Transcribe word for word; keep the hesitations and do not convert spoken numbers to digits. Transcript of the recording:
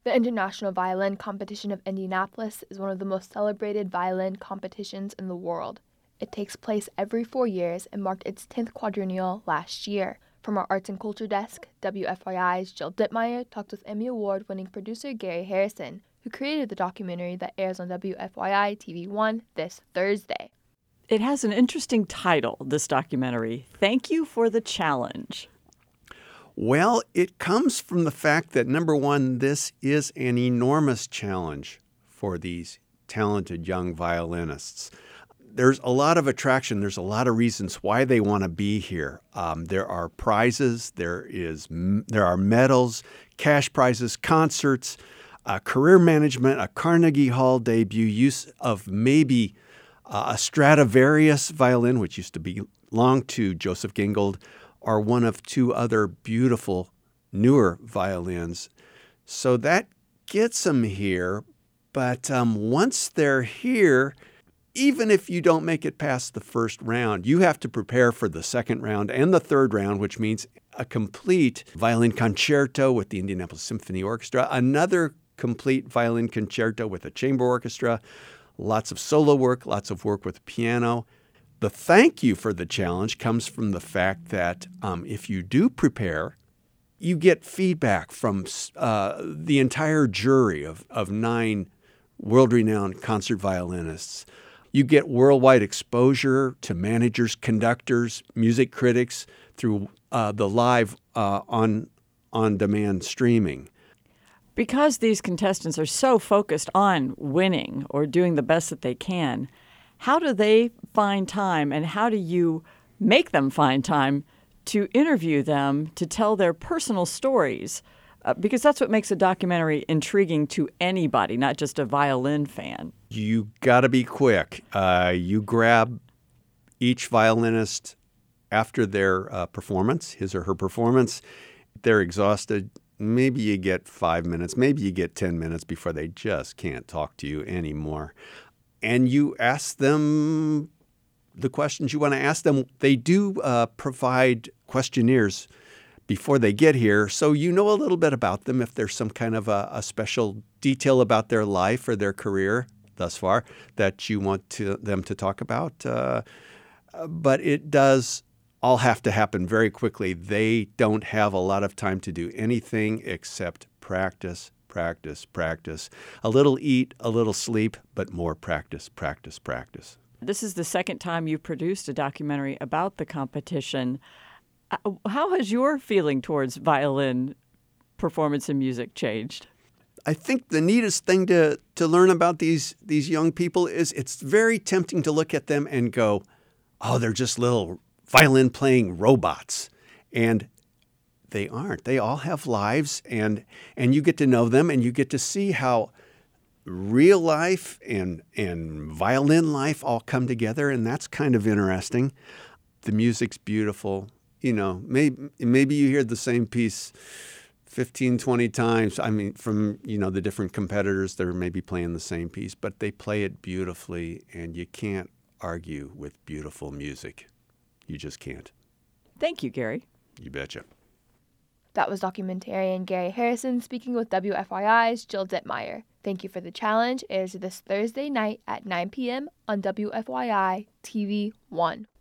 The International Violin Competition of Indianapolis is one of the most celebrated violin competitions in the world. It takes place every four years and marked its tenth quadrennial last year. From our Arts and Culture desk, W F Y I's Jill Dittmeyer talked with Emmy Award-winning producer Gary Harrison, who created the documentary that airs on W F Y I T V one this Thursday. It has an interesting title, this documentary, Thank You for the Challenge. Well, it comes from the fact that, number one, this is an enormous challenge for these talented young violinists. There's a lot of attraction. There's a lot of reasons why they want to be here. Um, there are prizes. There is there are medals, cash prizes, concerts, uh, career management, a Carnegie Hall debut, use of maybe uh, a Stradivarius violin, which used to belong to Joseph Gingold, or one of two other beautiful newer violins. So that gets them here. But um, once they're here, even if you don't make it past the first round, you have to prepare for the second round and the third round, which means a complete violin concerto with the Indianapolis Symphony Orchestra, another complete violin concerto with a chamber orchestra, lots of solo work, lots of work with piano. The thank you for the challenge comes from the fact that um, if you do prepare, you get feedback from uh, the entire jury of, of nine world-renowned concert violinists. You get worldwide exposure to managers, conductors, music critics through uh, the live uh, on, on-demand streaming. Because these contestants are so focused on winning or doing the best that they can, how do they find time and how do you make them find time to interview them, to tell their personal stories? Uh, because that's what makes a documentary intriguing to anybody, not just a violin fan. You got to be quick. Uh, you grab each violinist after their uh, performance, his or her performance. They're exhausted. Maybe you get five minutes, maybe you get ten minutes before they just can't talk to you anymore. And you ask them the questions you want to ask them. They do uh, provide questionnaires before they get here, so you know a little bit about them if there's some kind of a, a special detail about their life or their career thus far that you want to, them to talk about. Uh, but it does all have to happen very quickly. They don't have a lot of time to do anything except practice, practice, practice. A little eat, a little sleep, but more practice, practice, practice. This is the second time you've produced a documentary about the competition. How has your feeling towards violin performance and music changed? I think the neatest thing to, to learn about these, these young people is it's very tempting to look at them and go, oh, they're just little violin-playing robots. And they aren't. They all have lives, and and you get to know them, and you get to see how real life and and violin life all come together, and that's kind of interesting. The music's beautiful. You know, maybe maybe you hear the same piece fifteen, twenty times. I mean, from, you know, the different competitors that are maybe playing the same piece, but they play it beautifully, and you can't argue with beautiful music. You just can't. Thank you, Gary. You betcha. That was documentarian Gary Harrison speaking with W F Y I's Jill Dittmeyer. Thank you for the challenge airs this Thursday night at nine p.m. on W F Y I T V one.